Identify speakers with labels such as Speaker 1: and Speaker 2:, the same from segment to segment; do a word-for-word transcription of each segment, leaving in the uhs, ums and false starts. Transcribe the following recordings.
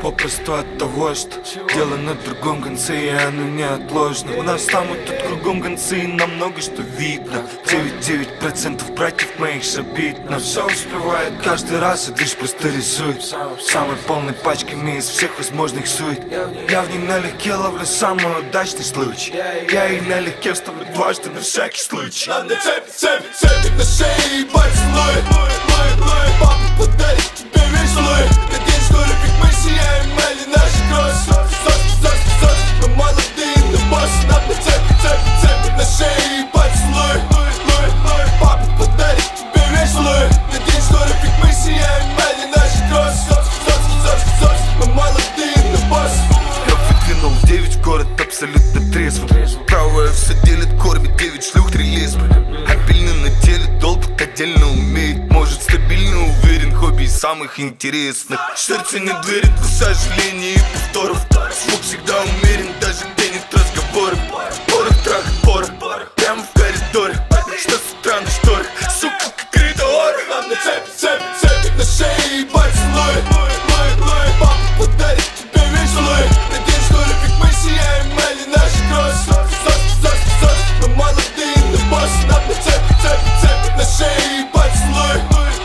Speaker 1: попросту от того, что дело на другом конце, и оно неотложно. У нас там и тут кругом концы, и нам много что видно. девяносто девять процентов братьев моих шабит, но все успевает каждый раз, и лишь просто рисует самой полной пачками из всех возможных сует. Я в ней налегке ловлю самый удачный случай. Я и налегке вставлю дважды на всякий случай.
Speaker 2: Надо цепи, цепи, цепи на шее и поцелуй. Папа подарит тебе весь слой. На день, что любит мы сияем, или наши кроссы. Соски, соски, соски, мы молодые, но боссы. Надо цепи, цепи, цепи на шее и поцелуй. Папа подарит тебе весь слой. На день, что любит мы сияем, или наши кроссы. Соски, соски, соски, мы молодые, но боссы.
Speaker 1: Я выдвинул в девять в город абсолютно трезвым. Правая все делит, кормит девять шлюх, три лесбы. Обильно на теле, долбит отдельно умеет. Может стабильно уверен, хобби из самых интересных. Сердце не дверит, но сожалений и повторов. Звук всегда умерен, даже где нет разговоров. Порох, трах, порох, прямо в коридоре. Что с утра на шторе, сука, как коридор.
Speaker 2: Надо цепи, цепи, цепи на шее и поцелуй. Папа подарит тебе весь слой. На день, что любит мы сияем, или наши кроссы. Соски, соски, соски, мы молодые, но боссы. Надо цепи, цепи, цепи на шее и поцелуй.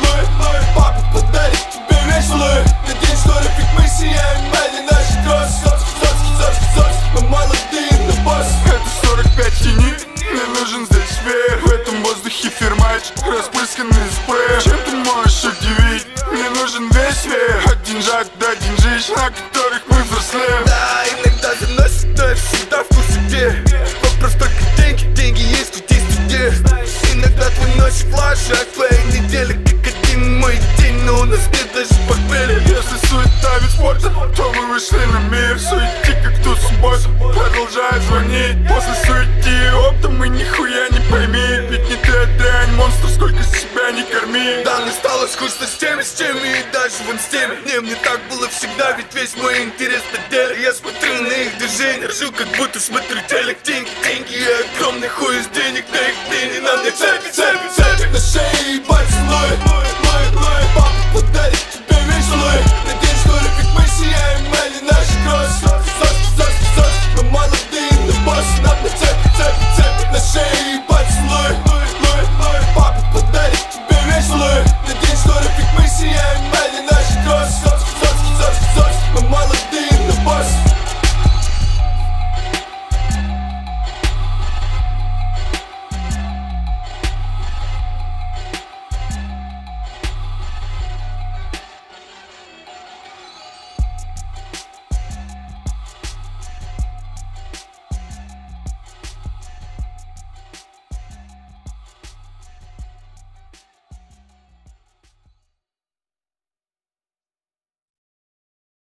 Speaker 2: Папа подарит тебе весь слой. На день, что любит мы сияем, или наши кроссы. Соски, соски, соски, мы молодые, но боссы.
Speaker 1: Это сорок пять тени, мне нужен здесь веер. В этом воздухе фермач, распрысканный спреем. Чем ты можешь удивить? Мне нужен весь веер. От деньжат до деньжищ, на которых мы взрослеем. Да, иногда заносит, но я всегда в курсе где. Вопрос только деньги, деньги есть, тут есть где. Иногда твой носит флажи, а твоя неделя как один мой день. Но у нас нет даже похмелья. Если суета вид спорта, то мы вышли на мир. Суети как ту субботу, продолжает звонить. После суети и опта мы нихуя не пойми. Ведь не ты, а дрянь, монстр, сколько себя не корми. Да, мне стало скучно с теми, с теми и даже вон с теми. Не, мне так было всегда, ведь весь мой интерес на деле. Я смотрю на их движения, ржу, как будто смотрю телек. Деньги, деньги и огромный хуй из денег на их день. И надо цепи, цепи, цепи
Speaker 2: на шее и